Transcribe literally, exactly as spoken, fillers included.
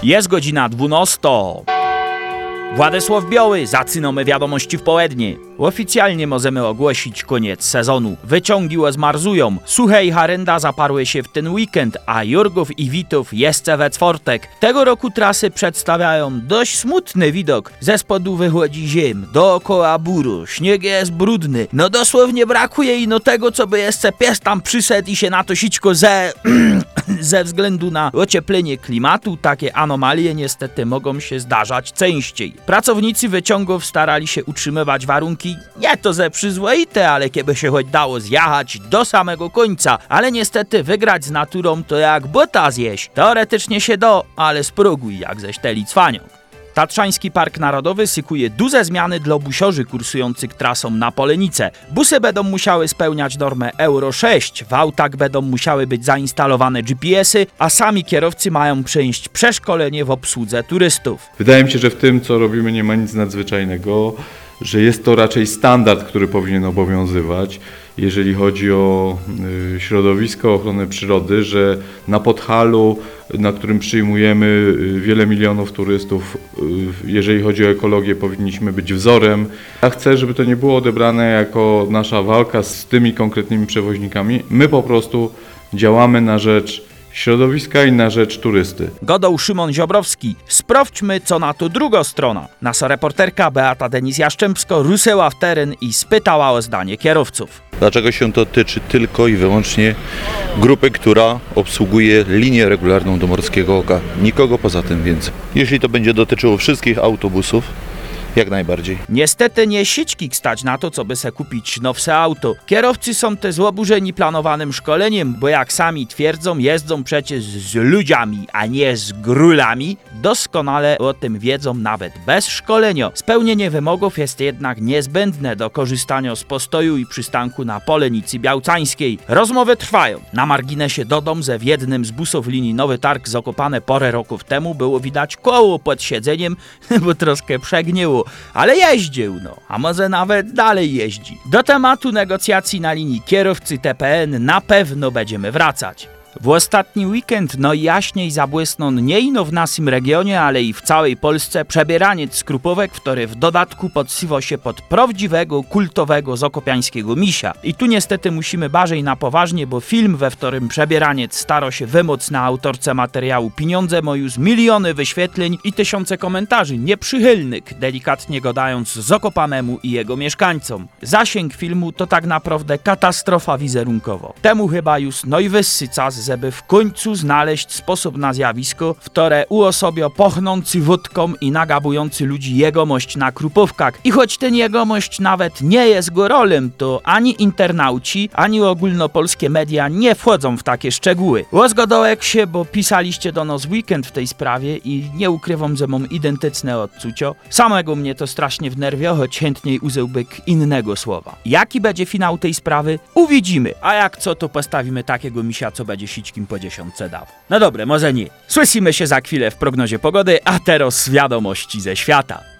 Jest godzina dwunasta. Władysław Biały, zaczynamy wiadomości w południe. Oficjalnie możemy ogłosić koniec sezonu. Wyciągi zmarzują, suche i harenda zaparły się w ten weekend, a Jurgów i Witów jeszcze we czwartek. Tego roku trasy przedstawiają dość smutny widok. Ze spodu wychodzi ziem, dookoła buru, śnieg jest brudny. No dosłownie brakuje ino tego, co by jeszcze pies tam przyszedł i się na to sićko ze... ze względu na ocieplenie klimatu. Takie anomalie niestety mogą się zdarzać częściej. Pracownicy wyciągów starali się utrzymywać warunki nie to ze przyzwoite, ale kiedy się choć dało zjechać do samego końca. Ale niestety wygrać z naturą to jak bota zjeść. Teoretycznie się do, ale spróbuj jak ześ teli cwanią. Tatrzański Park Narodowy szykuje duże zmiany dla busiorzy kursujących trasą na Polenice. Busy będą musiały spełniać normę Euro sześć, w autach będą musiały być zainstalowane G P S y, a sami kierowcy mają przejść przeszkolenie w obsłudze turystów. Wydaje mi się, że w tym, co robimy, nie ma nic nadzwyczajnego, że jest to raczej standard, który powinien obowiązywać, jeżeli chodzi o y, środowisko, ochronę przyrody, że na Podhalu, na którym przyjmujemy y, wiele milionów turystów, y, jeżeli chodzi o ekologię, powinniśmy być wzorem. Ja chcę, żeby to nie było odebrane jako nasza walka z tymi konkretnymi przewoźnikami. My po prostu działamy na rzecz środowiska i na rzecz turysty. Godał Szymon Ziobrowski. Sprawdźmy, co na to druga strona. Nasza reporterka Beata Denis-Jaszczębsko ruszyła w teren i spytała o zdanie kierowców. Dlaczego się to tyczy tylko i wyłącznie grupy, która obsługuje linię regularną do Morskiego Oka. Nikogo poza tym więc. Jeśli to będzie dotyczyło wszystkich autobusów, jak najbardziej. Niestety nie sićkik stać na to, co by se kupić nowsze auto. Kierowcy są te złoburzeni planowanym szkoleniem, bo jak sami twierdzą, jeżdżą przecież z ludziami, a nie z grulami. Doskonale o tym wiedzą nawet bez szkolenia. Spełnienie wymogów jest jednak niezbędne do korzystania z postoju i przystanku na Polenicy Białcańskiej. Rozmowy trwają. Na marginesie dodam, że w jednym z busów linii Nowy Targ Zakopane parę roków temu było widać koło pod siedzeniem, bo troszkę przegniło. Ale jeździł, no, a może nawet dalej jeździ. Do tematu negocjacji na linii kierowcy T P N na pewno będziemy wracać. W ostatni weekend no jaśniej zabłysnął nie ino w naszym regionie, ale i w całej Polsce przebieraniec z Krupówek, który w dodatku podsywał się pod prawdziwego, kultowego zakopiańskiego misia. I tu niestety musimy bardziej na poważnie, bo film, we którym przebieraniec starał się wymóc na autorce materiału pieniądze, ma już miliony wyświetleń i tysiące komentarzy nieprzychylnych, delikatnie godając Zakopanemu i jego mieszkańcom. Zasięg filmu to tak naprawdę katastrofa wizerunkowo. Temu chyba już najwyższy czas, żeby w końcu znaleźć sposób na zjawisko, w które uosobia pochnący wódką i nagabujący ludzi jegomość na Krupówkach. I choć ten jegomość nawet nie jest gorolem, to ani internauci, ani ogólnopolskie media nie wchodzą w takie szczegóły. Rozgodołek się, bo pisaliście do nas weekend w tej sprawie i nie ukrywam, że mam identyczne odczucia. Samego mnie to strasznie wnerwia, choć chętniej użyłbym innego słowa. Jaki będzie finał tej sprawy? Uwidzimy. A jak co, to postawimy takiego misia, co będzie sićkim po dziesiątce dał. No dobre, może nie. Słyszymy się za chwilę w prognozie pogody, a teraz wiadomości ze świata.